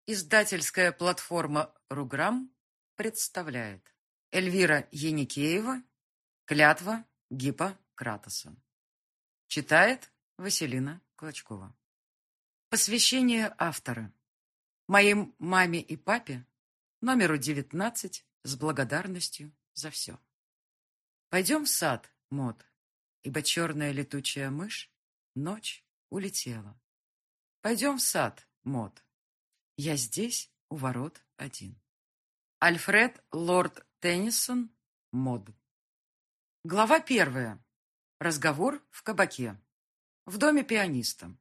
Издательская платформа «Руграм» представляет Эльвира Еникеева «Клятва Гиппократоса». Читает Василина Клочкова. Посвящение автора. Моим маме и папе, номеру 19, с благодарностью за все. Пойдем в сад, Мод, ибо черная летучая мышь ночь улетела. Пойдем в сад, Мод. Я здесь, у ворот, один. Альфред Лорд Теннисон, Мод. Глава 1. Разговор в кабаке. В доме пианиста.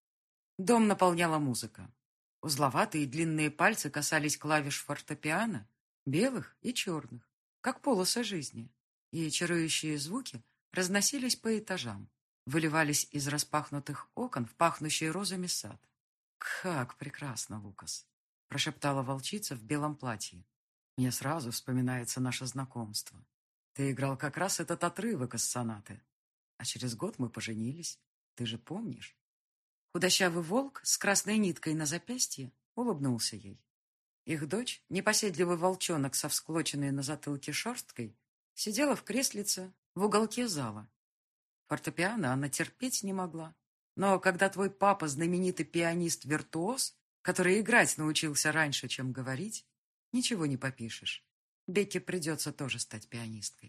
Дом наполняла музыка. Узловатые длинные пальцы касались клавиш фортепиано, белых и черных, как полосы жизни, и чарующие звуки разносились по этажам, выливались из распахнутых окон в пахнущий розами сад. «Как прекрасно, Лукас!» — прошептала волчица в белом платье. «Мне сразу вспоминается наше знакомство. Ты играл как раз этот отрывок из сонаты. А через год мы поженились. Ты же помнишь?» Худощавый волк с красной ниткой на запястье улыбнулся ей. Их дочь, непоседливый волчонок со всклоченной на затылке шерсткой, сидела в креслице в уголке зала. Фортепиано она терпеть не могла. Но когда твой папа знаменитый пианист-виртуоз, который играть научился раньше, чем говорить, ничего не попишешь. Бекке придется тоже стать пианисткой.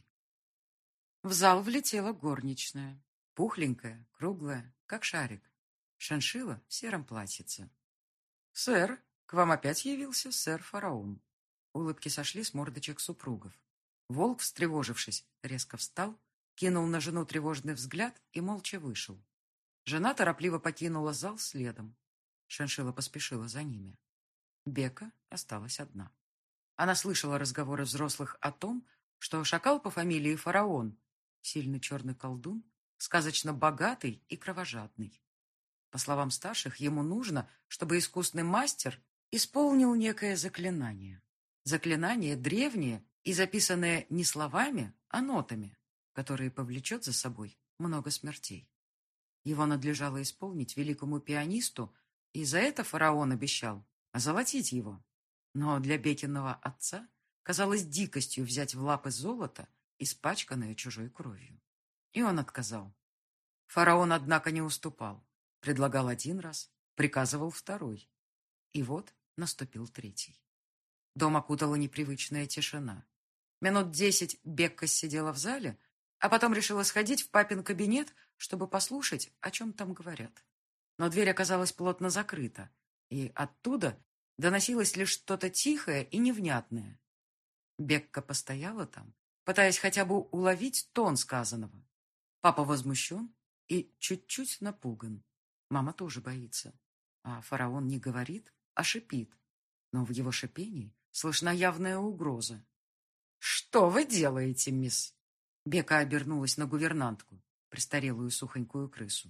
В зал влетела горничная. Пухленькая, круглая, как шарик. Шиншилла в сером платьице. «Сэр, к вам опять явился сэр Фараон». Улыбки сошли с мордочек супругов. Волк, встревожившись, резко встал, кинул на жену тревожный взгляд и молча вышел. Жена торопливо покинула зал следом. Шиншилла поспешила за ними. Бекка осталась одна. Она слышала разговоры взрослых о том, что шакал по фамилии Фараон, сильный черный колдун, сказочно богатый и кровожадный. По словам старших, ему нужно, чтобы искусный мастер исполнил некое заклинание. Заклинание древнее и записанное не словами, а нотами, которые повлечет за собой много смертей. Его надлежало исполнить великому пианисту, и за это фараон обещал озолотить его. Но для Бекиного отца казалось дикостью взять в лапы золото, испачканное чужой кровью. И он отказал. Фараон, однако, не уступал. Предлагал один раз, приказывал второй. И вот наступил третий. Дом окутала непривычная тишина. Минут 10 Бекка сидела в зале, а потом решила сходить в папин кабинет, чтобы послушать, о чем там говорят. Но дверь оказалась плотно закрыта, и оттуда доносилось лишь что-то тихое и невнятное. Бекка постояла там, пытаясь хотя бы уловить тон сказанного. Папа возмущен и чуть-чуть напуган. Мама тоже боится. А фараон не говорит, а шипит. Но в его шипении слышна явная угроза. «Что вы делаете, мисс?» Бека обернулась на гувернантку, престарелую сухонькую крысу.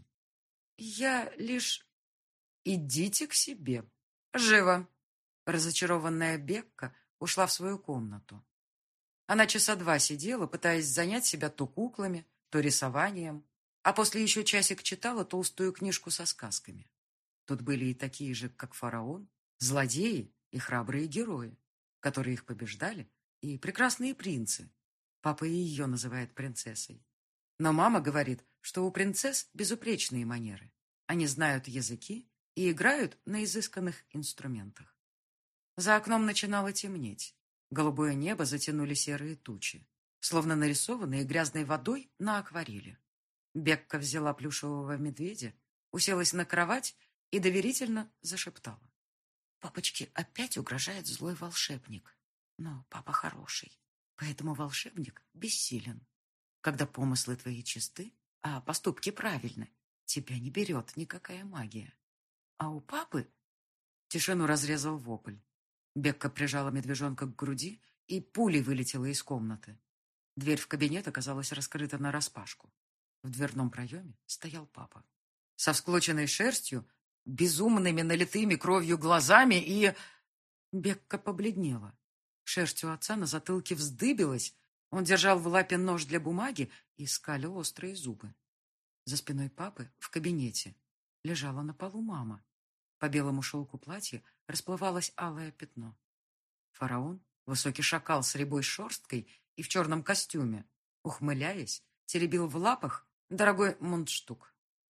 «Я лишь...» «Идите к себе. Живо!» Разочарованная Бекка ушла в свою комнату. Она часа 2 сидела, пытаясь занять себя то куклами, то рисованием, а после еще часик читала толстую книжку со сказками. Тут были и такие же, как фараон, злодеи и храбрые герои, которые их побеждали, и прекрасные принцы. Папа и ее называет принцессой. Но мама говорит, что у принцесс безупречные манеры. Они знают языки и играют на изысканных инструментах. За окном начинало темнеть. Голубое небо затянули серые тучи, словно нарисованные грязной водой на акварели. Бекка взяла плюшевого медведя, уселась на кровать и доверительно зашептала. «Папочке опять угрожает злой волшебник. Но папа хороший, поэтому волшебник бессилен. Когда помыслы твои чисты, а поступки правильны, тебя не берет никакая магия. А у папы...» Тишину разрезал вопль. Бекка прижала медвежонка к груди и пулей вылетела из комнаты. Дверь в кабинет оказалась раскрыта нараспашку. В дверном проеме стоял папа. Со всклоченной шерстью, безумными налитыми кровью глазами и... Бекка побледнела. Шерсть у отца на затылке вздыбилась. Он держал в лапе нож для бумаги и скалил острые зубы. За спиной папы в кабинете лежала на полу мама. По белому шелку платья расплывалось алое пятно. Фараон, высокий шакал с рябой шерсткой и в черном костюме, ухмыляясь, теребил в лапах дорогой мундштук.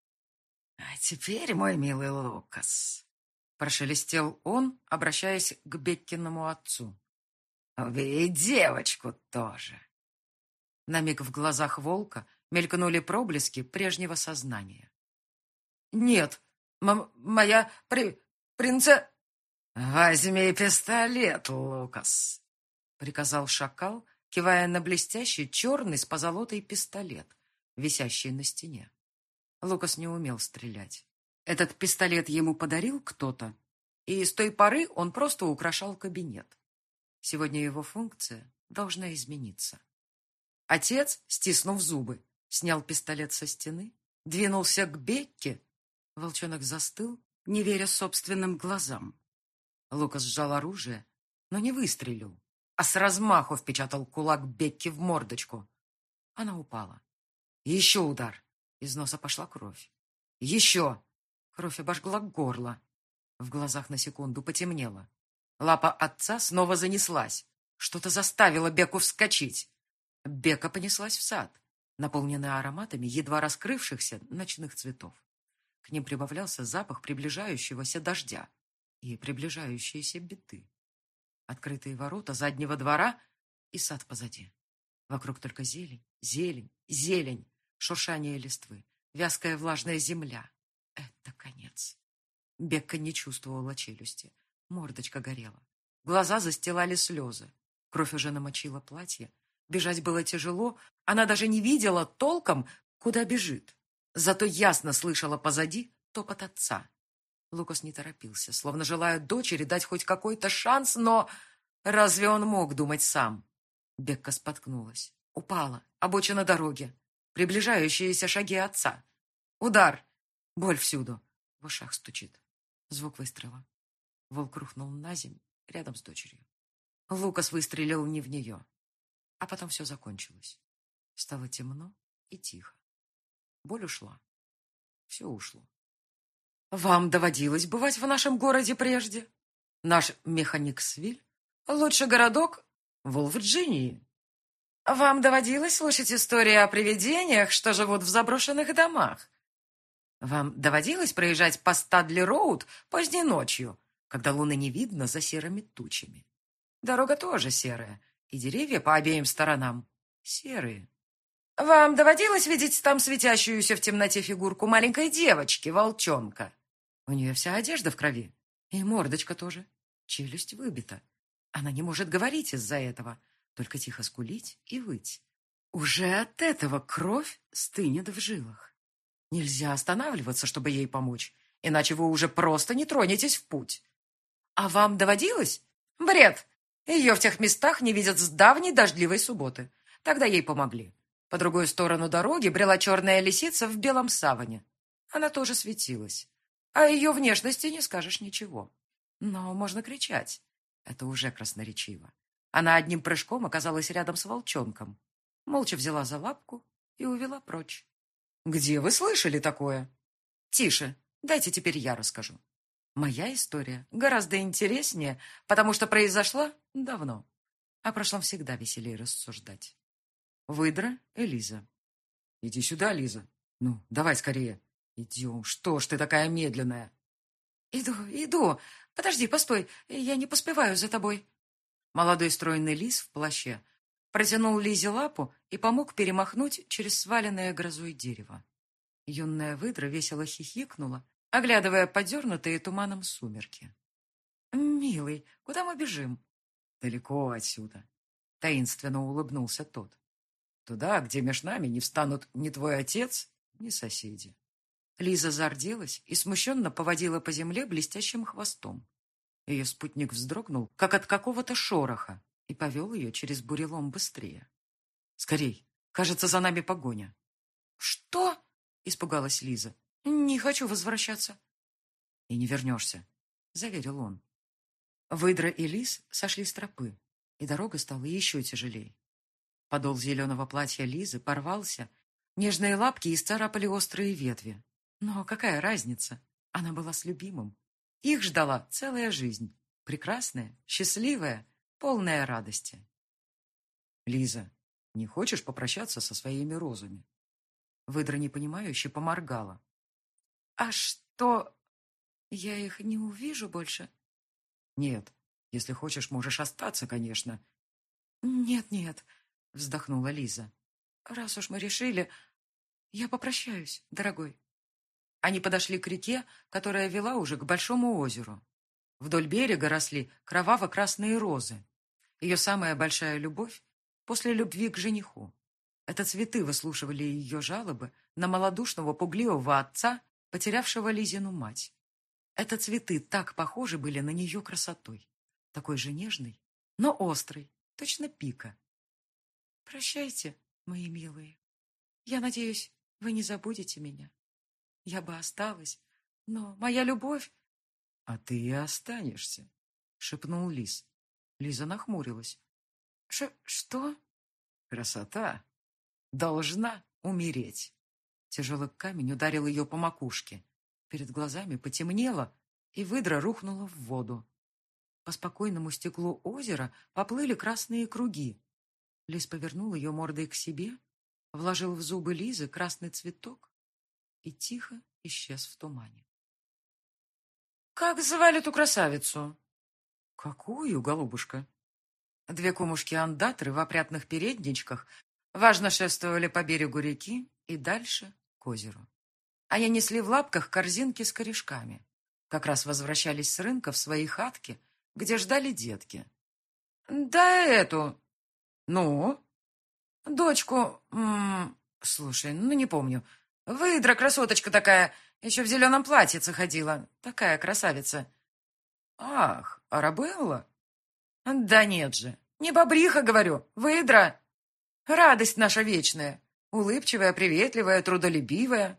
«А теперь, мой милый Лукас», — прошелестел он, обращаясь к Беккиному отцу, — «убей девочку тоже». На миг в глазах волка мелькнули проблески прежнего сознания. «Нет, моя принце...» «Возьми пистолет, Лукас», — приказал шакал, кивая на блестящий черный с позолотой пистолет, висящий на стене. Лукас не умел стрелять. Этот пистолет ему подарил кто-то, и с той поры он просто украшал кабинет. Сегодня его функция должна измениться. Отец, стиснув зубы, снял пистолет со стены, двинулся к Бекке. Волчонок застыл, не веря собственным глазам. Лукас сжал оружие, но не выстрелил, а с размаху впечатал кулак Бекки в мордочку. Она упала. Еще удар. Из носа пошла кровь. Еще. Кровь обожгла горло. В глазах на секунду потемнело. Лапа отца снова занеслась. Что-то заставило Бекку вскочить. Бека понеслась в сад, наполненный ароматами едва раскрывшихся ночных цветов. К ним прибавлялся запах приближающегося дождя и приближающиеся беды. Открытые ворота заднего двора и сад позади. Вокруг только зелень, зелень, зелень, шуршание листвы, вязкая влажная земля. Это конец. Бекка не чувствовала челюсти. Мордочка горела. Глаза застилали слезы. Кровь уже намочила платье. Бежать было тяжело. Она даже не видела толком, куда бежит. Зато ясно слышала позади топот отца. Лукас не торопился, словно желая дочери дать хоть какой-то шанс, но разве он мог думать сам? Бекка споткнулась. Упала. Обочина дороги. Приближающиеся шаги отца. Удар. Боль всюду. В ушах стучит. Звук выстрела. Волк рухнул на землю рядом с дочерью. Лукас выстрелил не в нее. А потом все закончилось. Стало темно и тихо. Боль ушла. Все ушло. Вам доводилось бывать в нашем городе прежде? Наш Механиксвиль — лучший городок в Вирджинии. Вам доводилось слышать истории о привидениях, что живут в заброшенных домах? Вам доводилось проезжать по Стадли-Роуд поздней ночью, когда луны не видно за серыми тучами? Дорога тоже серая, и деревья по обеим сторонам серые. Вам доводилось видеть там светящуюся в темноте фигурку маленькой девочки, волчонка? У нее вся одежда в крови, и мордочка тоже. Челюсть выбита. Она не может говорить из-за этого, только тихо скулить и выть. Уже от этого кровь стынет в жилах. Нельзя останавливаться, чтобы ей помочь, иначе вы уже просто не тронетесь в путь. А вам доводилось? Бред! Ее в тех местах не видят с давней дождливой субботы. Тогда ей помогли. По другую сторону дороги брела черная лисица в белом саване. Она тоже светилась. О ее внешности не скажешь ничего. Но можно кричать. Это уже красноречиво. Она одним прыжком оказалась рядом с волчонком. Молча взяла за лапку и увела прочь. Где вы слышали такое? Тише, дайте теперь я расскажу. Моя история гораздо интереснее, потому что произошла давно. О прошлом всегда веселее рассуждать. Выдра и Лиза. Иди сюда, Лиза. Ну, давай скорее. Идем. Что ж ты такая медленная? Иду. Подожди, постой. Я не поспеваю за тобой. Молодой стройный лис в плаще протянул Лизе лапу и помог перемахнуть через сваленное грозой дерево. Юная выдра весело хихикнула, оглядывая подернутые туманом сумерки. «Милый, куда мы бежим?» «Далеко отсюда», — таинственно улыбнулся тот. «Туда, где меж нами не встанут ни твой отец, ни соседи». Лиза зарделась и смущенно поводила по земле блестящим хвостом. Ее спутник вздрогнул, как от какого-то шороха, и повел ее через бурелом быстрее. «Скорей! Кажется, за нами погоня!» «Что?» — испугалась Лиза. «Не хочу возвращаться». «И не вернешься», — заверил он. Выдра и лис сошли с тропы, и дорога стала еще тяжелее. Подол зеленого платья Лизы порвался, нежные лапки исцарапали острые ветви. Но какая разница? Она была с любимым. Их ждала целая жизнь. Прекрасная, счастливая, полная радости. «Лиза, не хочешь попрощаться со своими розами?» Выдра непонимающе поморгала. «А что, я их не увижу больше?» «Нет, если хочешь, можешь остаться, конечно». «Нет-нет», — вздохнула Лиза. «Раз уж мы решили, я попрощаюсь, дорогой». Они подошли к реке, которая вела уже к большому озеру. Вдоль берега росли кроваво-красные розы. Ее самая большая любовь после любви к жениху. Это цветы выслушивали ее жалобы на малодушного пугливого отца, потерявшего Лизину мать. Это цветы так похожи были на нее красотой. Такой же нежной, но острой, точно пика. «Прощайте, мои милые. Я надеюсь, вы не забудете меня. Я бы осталась, но моя любовь...» «А ты и останешься», — шепнул Лис. Лиза нахмурилась. «Что?» «Красота должна умереть». Тяжелый камень ударил ее по макушке. Перед глазами потемнело, и выдра рухнула в воду. По спокойному стеклу озера поплыли красные круги. Лис повернул ее мордой к себе, вложил в зубы Лизы красный цветок и тихо исчез в тумане. «Как звали эту красавицу?» «Какую, голубушка?» Две кумушки-андатры в опрятных передничках важно шествовали по берегу реки и дальше к озеру. Они несли в лапках корзинки с корешками. Как раз возвращались с рынка в свои хатки, где ждали детки. «Да эту...» «Ну?» «Дочку... слушай, ну не помню. Выдра, красоточка такая, еще в зеленом платьице ходила. Такая красавица». «Ах, Арабелла?» «Да нет же, не бобриха, говорю, выдра. Радость наша вечная, улыбчивая, приветливая, трудолюбивая».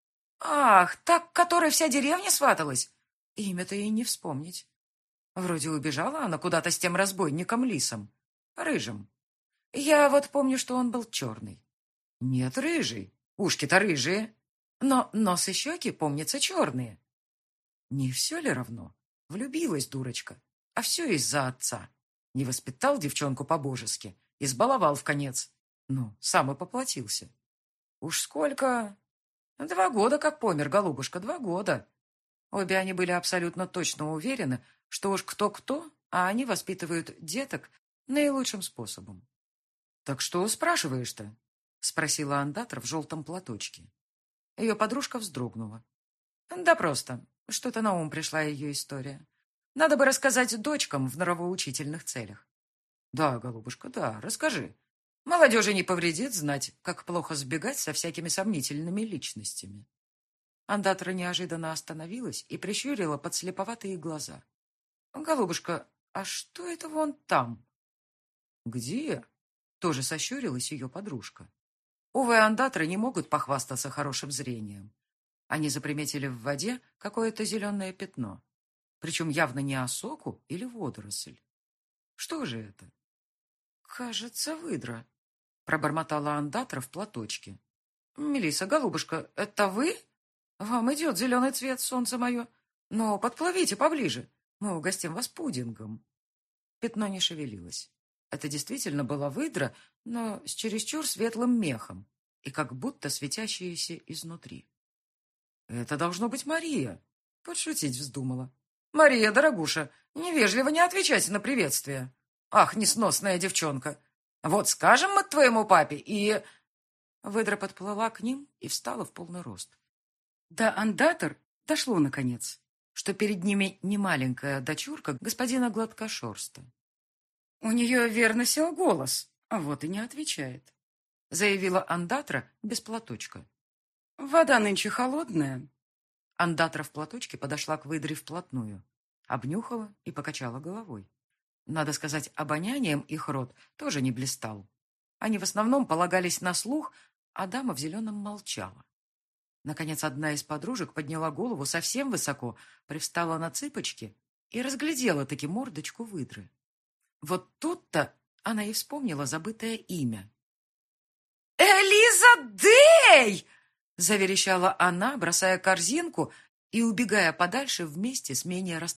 «Ах, так, которой вся деревня сваталась? Имя-то и не вспомнить. Вроде убежала она куда-то с тем разбойником-лисом, рыжим. Я вот помню, что он был черный». «Нет, рыжий, ушки-то рыжие, но нос и щеки, помнится, черные». «Не все ли равно? Влюбилась дурочка, а все из-за отца. Не воспитал девчонку по-божески, избаловал вконец. Ну, сам и поплатился. Уж сколько... 2 года как помер, голубушка, 2 года». Обе они были абсолютно точно уверены, что уж кто-кто, а они воспитывают деток наилучшим способом. «Так что спрашиваешь-то?» — спросила андатра в желтом платочке. Ее подружка вздрогнула. «Да просто. Что-то на ум пришла ее история. Надо бы рассказать дочкам в нравоучительных целях». «Да, голубушка, да, расскажи. Молодежи не повредит знать, как плохо сбегать со всякими сомнительными личностями». Андатра неожиданно остановилась и прищурила подслеповатые глаза. «Голубушка, а что это вон там?» «Где?» — тоже сощурилась ее подружка. Увы, андатры не могут похвастаться хорошим зрением. Они заприметили в воде какое-то зеленое пятно. Причем явно не осоку или водоросль. Что же это? «Кажется, выдра», — пробормотала андатра в платочке. «Мелисса, голубушка, это вы? Вам идет зеленый цвет, солнце мое. Но подплывите поближе, мы угостим вас пудингом». Пятно не шевелилось. Это действительно была выдра, но с чересчур светлым мехом и как будто светящаяся изнутри. «Это должно быть Мария», — подшутить вздумала. «Мария, дорогуша, невежливо не отвечайте на приветствие. Ах, несносная девчонка! Вот скажем мы твоему папе и...» Выдра подплыла к ним и встала в полный рост. До андатр дошло, наконец, что перед ними не маленькая дочурка господина Гладкошерста. «У нее верно сел голос, а вот и не отвечает», — заявила андатра без платочка. «Вода нынче холодная». Андатра в платочке подошла к выдре вплотную, обнюхала и покачала головой. Надо сказать, обонянием их рот тоже не блистал. Они в основном полагались на слух, а дама в зеленом молчала. Наконец, одна из подружек подняла голову совсем высоко, привстала на цыпочки и разглядела таки мордочку выдры. Вот тут-то она и вспомнила забытое имя. «Элиза Дэй!» — заверещала она, бросая корзинку и убегая подальше вместе с менее